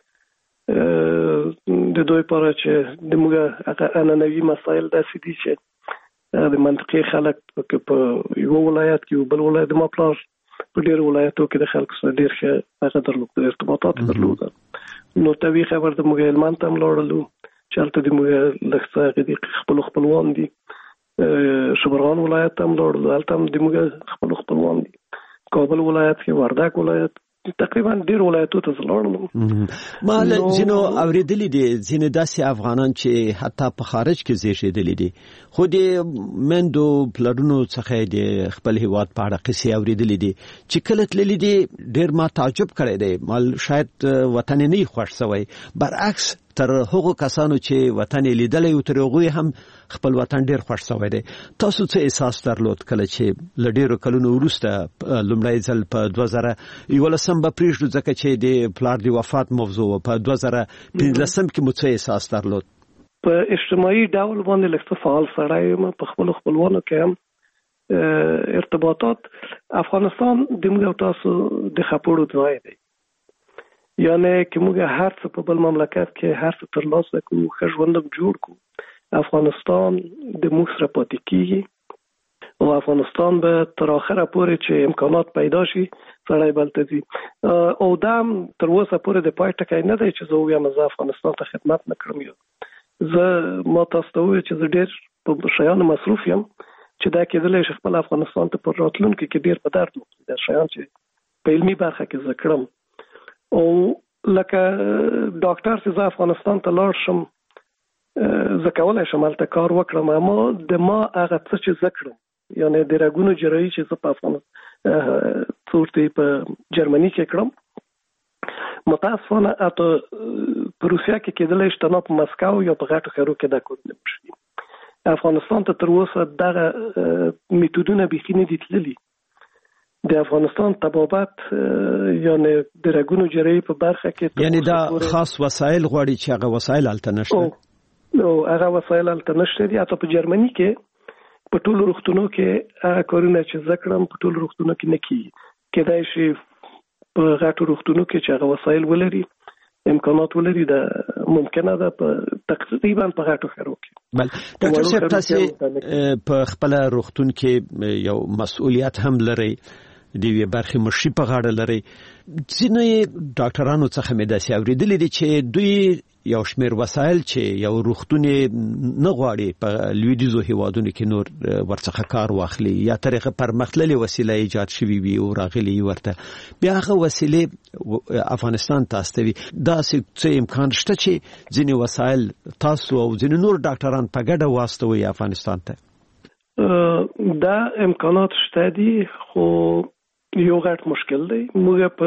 د دوی لپاره چې د موږ هغه عنعنوي مسایل داسې دي چې د منطقي خلک په یو ولایت کې بل ولایت ما پلار په ډېر ولایتونو کې د خلکو سره ډېر ښه هغه درلود ارتباطات درلودل. نو طبیعي خبر د موږ هلمند ته ولاړلو چې هلته د موږ لږ څه هغه دي خپلوان دي. شبرغان ولایت ته ولاړلو، هلته هم د موږ خپلوان دي. کابل ولایت کې، وردګ ولایت، تقریبا ډیر ولایتونو ته ولاړم. ما ځینو اوریدلې دي ځینې داسې افغانان چې حتی په خارج کې زیږیدلي دي، خو د مندو پلرونو څخه د خپل هیواد په اړه قصې اوریدلې دي چې کله تللي دي ډیر ما تعجب کړی دی. مال شاید وطن نه خوښ شوی، برعکس تر هغو کسانو چې وطن لیدلی او تر هغوی هم خپل وطن ډیر خوښ شوی دی. تاسو څه احساس درلود کله چې له ډیرو کلونو وروسته لومړی ځل په 2011 به پریږدو ځکه چې د پلار د وفات موضوع په 2015 کې مو څه احساس درلود؟ په اجتماعي ډول باندې لکه فعال سړی یم، په خپلوانو کې هم ارتباطات. افغانستان د موږ تاسو د خپړو ځای دی، یعنی که موږ هر څه په بل مملکت کې هر څه ترلاسه کوو، ښه ژوند جوړ کوو، افغانستان د موږ سره پاتې کیږي او افغانستان به تر اخره پورې چې امکانات پیدا شي سړی بلته ځي. او دا تر اوسه پورې د پای ټکی نه دی چې زه ووایم زه افغانستان ته خدمت نه کړم. زه ما تاسو ته ووایم چې زه ډېر په شیانو مصروف یم چې دا کېدلی شي خپل افغانستان ته په راتلونکي کې ډېر په درد وکړي. دا شیان چې په علمي برخه کې زه کړم، او لکه ډاکټر چې زه افغانستان ته لاړ شم زه کولی شم هلته کار وکړم، اما د ما هغه څه چې زه کړم، یعنی د رګونو جراحي چې زه په جرمني کې کړم، متاسفانه اته په روسیا کې کېدلی شي نه په مسکو یا په غټو ښارو کې دا کار نه وشي. افغانستان ته تر اوسه دغه میتودونه بیخي نه دي تللي. د افغانستان طبابت یعنی د رګونو جراحي په برخه کې یعنی دا خاص وسایل غواړي چې هغه وسایل هلته نشته. او هغه وسایل هلته نشته دي. حتی په جرمني کې په ټولو روغتونو کې هغه کارونه چې زه کړم په ټولو روغتونو کې نه کېږي. کېدای شي په غټو روغتونو کې چې هغه وسایل ولري، امکانات ولري، دا ممکنه ده په تقریبا په غټو ښارو کې. بل ډاکټر صاحب تاسو په خپل روغتون کې یو مسؤلیت هم لري، د یوې برخې مشري په غاړه لري. ځینې ډاکټرانو څخه مې داسې اورېدلي دي چې دوی یو شمېر وسایل چې یو روغتون نه غواړي په لویدیځو هیوادونو کې نور ورڅخه کار واخلي یا طریقه پرمختللې وسیله ایجاد شوي وي او راغلي ورته، بیا هغه وسیلې افغانستان ته استوي. داسې څه امکان شته چې ځینې وسایل تاسو او ځینې نور ډاکټران په ګډه واستوي افغانستان ته؟ دا امکانات شته دي، خو یو غټ مشکل دی. موږ په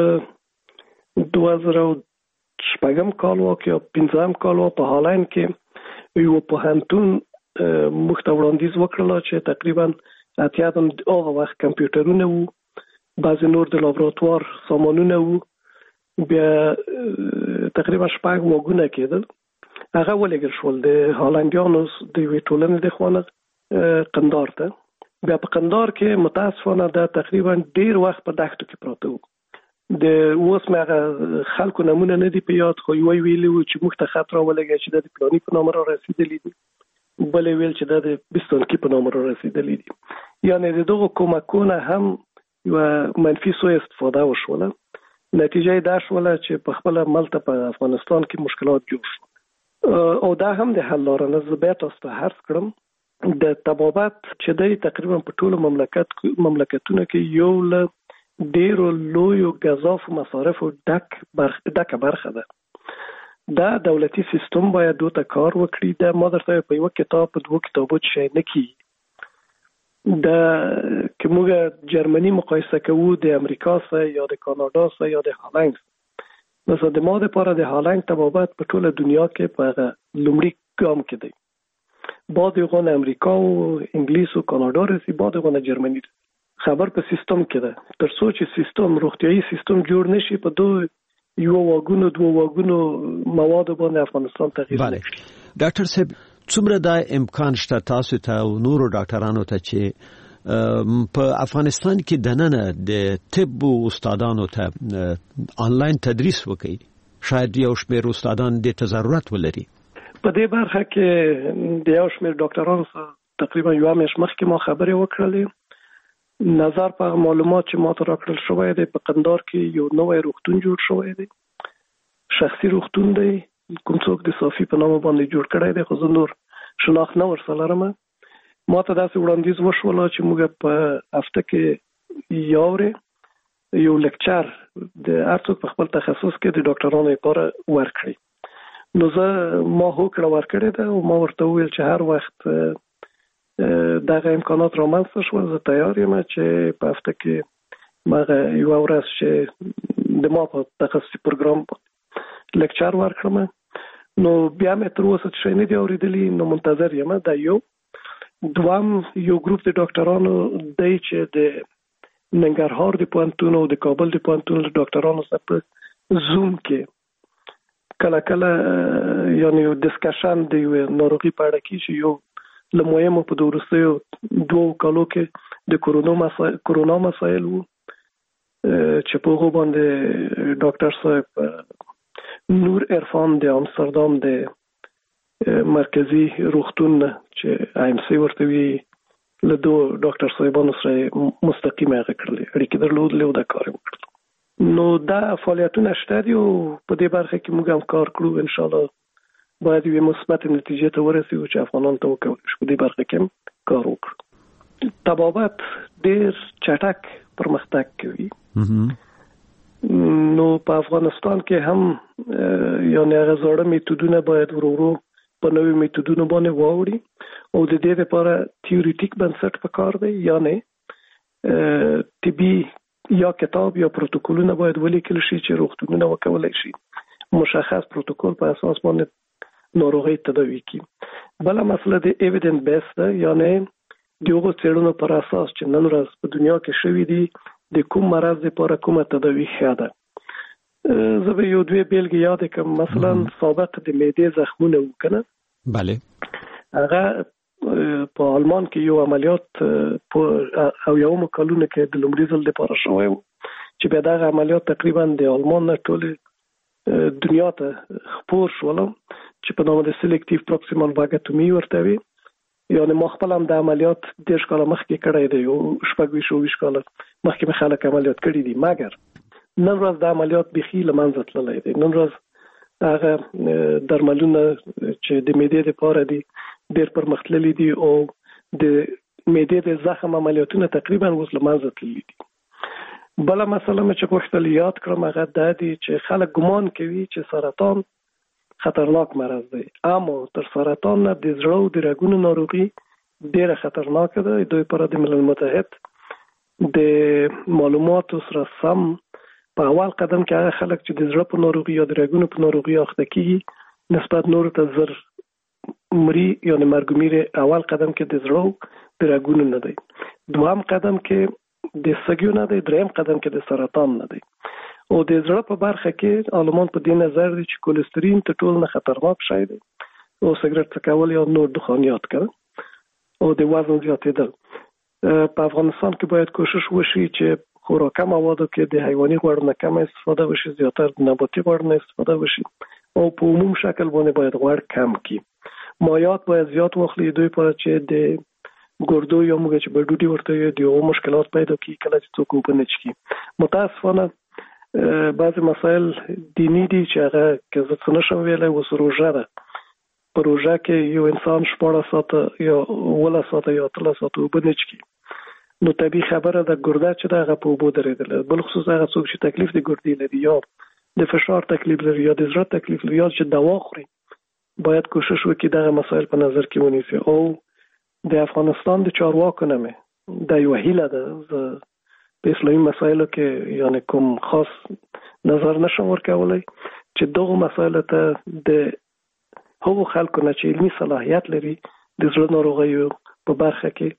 2006 کال یا 15 کال په هالند کې یو پوهنتون موږ ته وړاندیز وکړل چې تقریبا اتیا د هغه وخت کمپیوټرونه وو، بعضې نور د لابراتوار سامانونه وو، بیا تقریبا 6 واګونه کېدل. هغه ولېږل شول د هالندیانو د یوې ټولنې د خوا نه قندار ته. بیا په قندار کې متاسفانه دا تقریبا ډیر وخت په دښتو کې پراته وو. د اوس مې هغه خلکو نمونه نه دي په یاد، خو یو ویلي وو چې موږ ته خط راولېږه چې دا د پلاني په نامه را رسېدلي دي، بل ویل چې دا د بستانکي په نامه را رسېدلي دي. یعنې د دغو کومکونه هم یوه منفي سوء استفاده وشوله. نتیجه یې دا شوله چې په خپله ملته په افغانستان کې مشکلات جوړ شو، او دا هم د حل لاره نه. زه بیا تاسو ته عرض کړم د طبابت چې دی تقریبا په ټولو مملکتونو کې یو له ډیرو لویو ګزافو مصارفو ډکه برخه ده. دا دولتي سیستم باید دوی ته کار وکړي. دا ما درته په یو کتاب په 2 کتابو شی نه کیږي. دا که موږ جرمني مقایسه کوو د امریکا سره یا د کاناډا سره یا د هالند، مثلا د ما دپاره د هالند طبابت په ټوله دنیا کې په لومړي ګام کې دی. بعد یغونه امریکا او انګلیس او کاناډا رسي، بعد یغونه جرمني رسي. خبر په سیستم کې ده. تر څو چې سیستم روغتيایي سیستم جوړ نشي په دوه یو واګونو دوه واګونو مواد باندې افغانستان تغییر بله ډاکټر صاحب څومره دا امکان شته تاسو ته او نورو ډاکټرانو ته چې په افغانستان کې دننه د طب استادانو ته آنلاین تدریس وکړي؟ شاید یو شمېر استادان د ضرورت ولري. په دې برخه کې د یو شمېر ډاکټرانو سره تقریبا یو میاشت مخکې ما خبرې وکړلې. نظر په معلومات چې ما ته راکړل شوی دی په قندار کې یو نوی روغتون جوړ شوی دی، شخصي روغتون دی، کوم څوک د صافي په نامه باندې جوړ کړی دی، خو زه نور شناخت نه ورسره لرم. ما ته داسې وړاندیز وشول چې موږ په هفته کې یو لیکچر د هر څوک په خپل تخصص کې د ډاکټرانو لپاره ورکړي. نو زه ما هوکړه ورکړې ده او ما ورته وویل چې هر وخت دغه امکانات رامنځته شول زه تیار یم چې په هفته کې مغه یو ورځ چې د ما په تخصصي پروګرام لیکچر ورکړم. نو بیا مې تر اوسه څه نه دی اورېدلی، نو منتظر یم. دا یو دوام یو ګروپ د ډاکټرانو دی چې د ننګرهار د پوهنتون او د کابل د پوهنتون د ډاکټرانو سره په زوم کې کله کله یعنی ډسکشن دی ناروغي په اړه کې چې یو لمویم په دورستیو 2 کالو کې د کورونا مسایل وو چې په هغه باندې ډاکټر صاحب نور عرفان د امستردام د مرکزی روغتون چې IMC ورته وی له دوه ډاکټر صاحبانو سره مستقیمه غکړلې اړیکې درلودلې او دا کار وکړل. نو دا فعالیتونه شته دي او په دې برخه کې موږ هم کار کړو. ان شاء الله باید یو مثبت نتیجه ته ورسېږو چې افغانان ته وکړو په دې برخه کې کار وکړو. طبابت ډېر چټک پرمختګ کوي. نو په افغانستان کې هم یعنی هغه زاړه میتودونه باید ورو په نوې میتودونو باندې واوړي او د دې لپاره تیوریټیک بنسټ پکار دی، یعنی طبي یا کتاب یا پروتوکولونه باید ولیکل شي چې روغتونونه وکولای شي مشخص پروتوکول په اساس باندې ناروغي تداوي کړي. بل مسله د ایویډنس بیس ده، یعنی دغه څېړنو پر اساس چې نن ورځ په دنیا کې شوې دي د کوم مرض لپاره کومه تداوي ښه ده. زه به یو دوه بیلګې یاد کړم. مثلا سابق د معدې زخمونه وکنه، بله هغه په آلمان کې یو عملیات او یو کلونه کې د لومړي ځل لپاره شوی چې به دا عملیات تقریبا د آلمان نه ټول دنیا ته خپور شول چې په نامه د سلیکټیو پروکسیمال واګټومي ورته وي. یعنی ما خپل هم د عملیات 10 کال مخکې کړی دی او 20 کال مخکې خلک عملیات کړی دي، مګر نن ورځ د عملیات بخي لمنځه تللی دی. نن ورځ هغه درملونه چې د معدې لپاره دي ډېر پرمختللي دي او د معدې د زخم عملیاتونه تقریبا اوس لمنځه تللي دي. بل مسله چې غوښتل یاد کړم هغه دا دی چې خلک ګمان کوي چې سرطان خطرناک مرض دی، اما تر سرطان نه د زړه او د رګونو ناروغي ډېره خطرناک ده. دوی پر د ملل متحد د معلوماتو سره سم په اول قدم کې هغه خلک چې د زړه په ناروغي یا د رګونو په ناروغي اخته کیږي نسبت نور ته زر مري یعنی مرګومیر اول قدم کې د زړه د رګونو نه دی، دوام قدم کې د سږیو نه دی، دریم قدم کې د سرطان نه دی. او د زړه په برخه کې عالمان په دې نظر دي چې کولېسترین ته ټول نه خطرناک شی دی او سګرټ څکول یا نور دخانیات کړه او د وزن زیاتېدل. په افغانستان کې باید کوشش وشي چې خوراکي موادو کې د حیواني غوړ نه کم استفاده وشي، زیاتره د نباتي غوړ نه استفاده وشي او په عموم شکل باندې باید غوړ کم کړي. مایعات باید زیات واخلي دوی په چې د ګردو یا موږ چې بډوډي ورته یو مشکلات پیدا کیږي کله چې څوک وبنه چي. متاسفانه بعض مسائل دینی دي چې هغه که زه څه نشم ویلی اوس روژه ده، په روژه کې یو انسان 14 ساعته یا 18 ساعته یا 13 ساعته اوبه نه چښي، نو طبیعي خبره ده ګرده چې ده هغه په اوبو درېدله. بلخصوص هغه څوک چې تکلیف د ګردې لري یا د فشار تکلیف لري یا د زړه تکلیف لري یا چې دوا خوري باید کوشش وکړي دغه مسایل په نظر کې ونیسي. او د افغانستان د چارواکو نه مې دا یو هیله ده، په اسلامي مسایلو کې یعنی کوم خاص نظر نشم ورکولی چې دغه مسایل ته د هغو خلکو نه چې علمي صلاحیت لري د زړه ناروغیو په برخه کې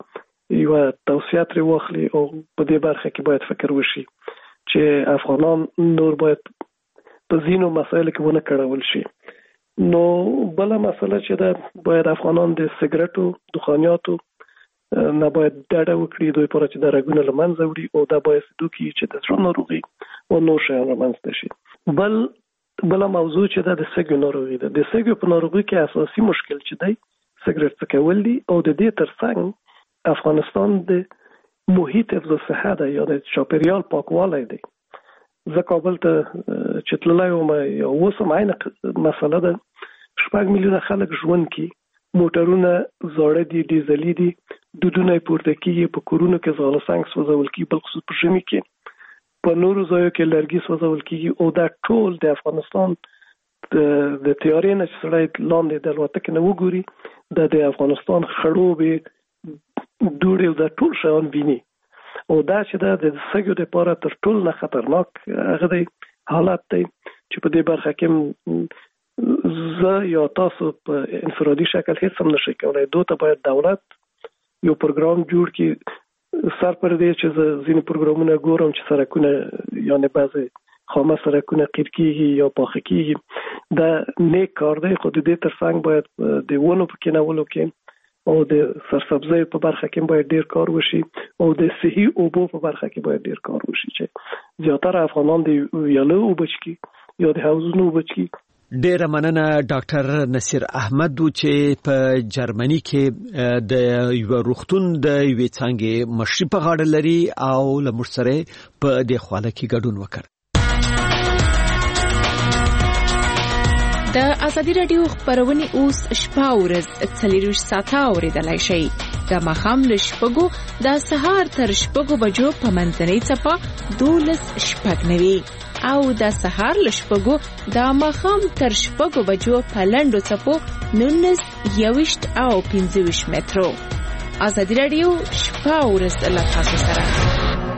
یو توصیه ترې واخلي او په دې برخه کې باید فکر وشي چې افغانان نور باید په ځینو مسایلو کې ونه کړول شي. نو بله مسله چې ده باید افغانان د سګرټو دخانیاتو نه باید ډډه وکړي، دوی پاره چې د رګونه له منځه وړي او دا باید دوی چې د زړه ناروغي او نور شیان له منځه شي. بله موضوع چې ده د سږو ناروغي ده. د سږو په ناروغي کې اساسي مشکل چې دی سګرټ څکول دي او د دې ترڅنګ افغانستان د محیط حفظ الصحه ده یا د چاپیریال پاکوالی دی. زه کابل ته چې تللی وم یا اوس هم عین مسله ده، 6 میلیونه خلک ژوند کوي، موټرونه زاړه دي، ډیزلي دي، دودونه یې پورته کېږي، په کورونو کې ځاله سنګ سوځول کېږي، بالخصوص په ژمي کې په نورو ځایو کې لرګي سوځول کېږي او دا ټول د افغانستان د تیارې نه چې سړی لاندې د الوتکې نه وګوري د افغانستان خړوبې دوړې او د ټول شیان ویني او دا چې د سږو دپاره تر ټولو نه خطرناک هغه دی حالت دی چې په دې برخه کې زه یا تاسو په انفرادي شکل هیڅ هم نشئ کولی. دو ته باید دولت یو پروګرام جوړ کړي. سر پر دې چې زه ځینې پروګرامونه ګورم چې سړکونه یعنې بعضې خامه سړکونه قیر کېږي یا پاخه کېږي، دا نیک کار دی، خو د دې ترڅنګ باید د ونو په کینولو کې او د سرسبزۍ په برخه کې باید ډیر کار وشي او د صحي اوبو په برخه کې باید ډیر کار وشي چې زیاتره افغانان د ویالو اوبه څښي یا د حوضونو اوبه څښي. ډیره مننه ډاکټر نصیر احمد چې په جرمني کې د یو روغتون د یوې څانګې مشري په غاړه لري او له موږ سره په دې خواله کې ګډون وکړ. د ازادي رادیو خبرونه اوس شپه ورځ 24 ساعته اوریدلای شئ. د ماښام له شپږو د سهار تر شپږو بجو په منځنۍ څپه 12:09 او د سهار له شپږو د ماښام تر شپږو بجو په لنډو څپو 19 او 25 مترو. ازادي رادیو شپه ورځ له تاسو سره.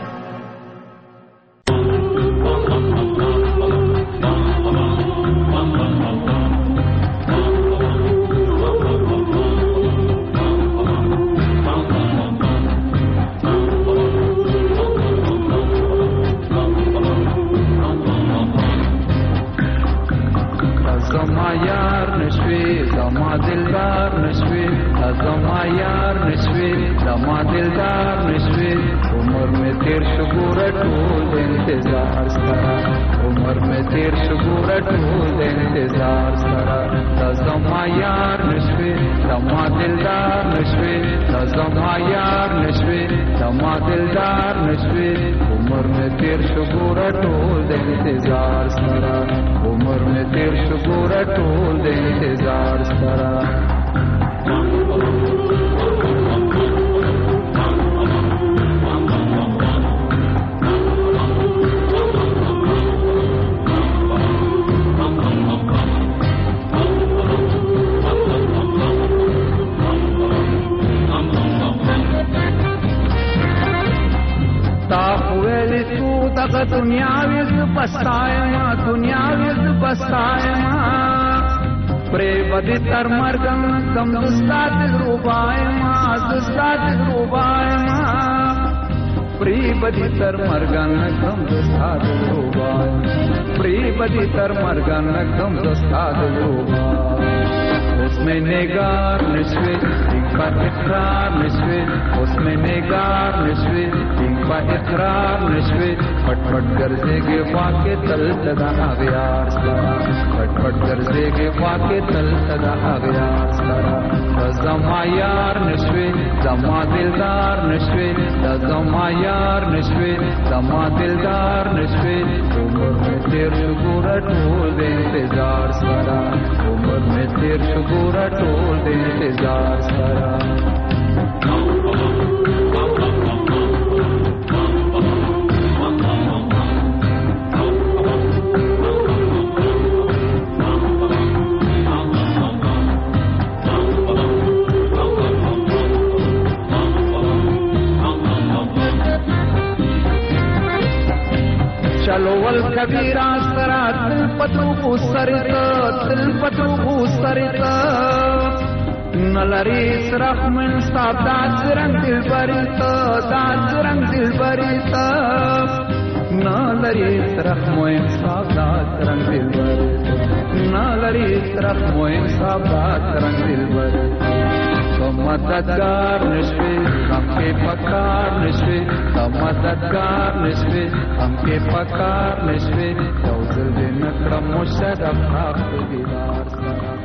उसमें नेगार नशवे एक बार इकरार नशवे उसमें नेगार नशवे एक बार इकरार नशवे फटफट गरजेगे वाके तल सदा आवियार सरा फटफट गरजेगे वाके तल सदा आवियार सरा ज़मा यार नशवे ज़मा दिलदार नशवे ज़मा यार नशवे ज़मा दिलदार नशवे उम्र में तेर शुगुरा ढोल दे इंतजार सरा उम्र में तेर शुगुरा ढोल दे इंतजार सरा चलो वल कबीरा सरा तिल पतू सरित نلری سرخ من صاحب داس رنگ دل بری تا داس رنگ دل بری تا نلری سرخ من صاحب داس رنگ دل بری نلری سرخ من صاحب داس رنگ دل بری تو مددگار نشوی ہم کے پکار نشوی تو مددگار نشوی ہم کے پکار نشوی تو دل نکرم مشرف حق دیدار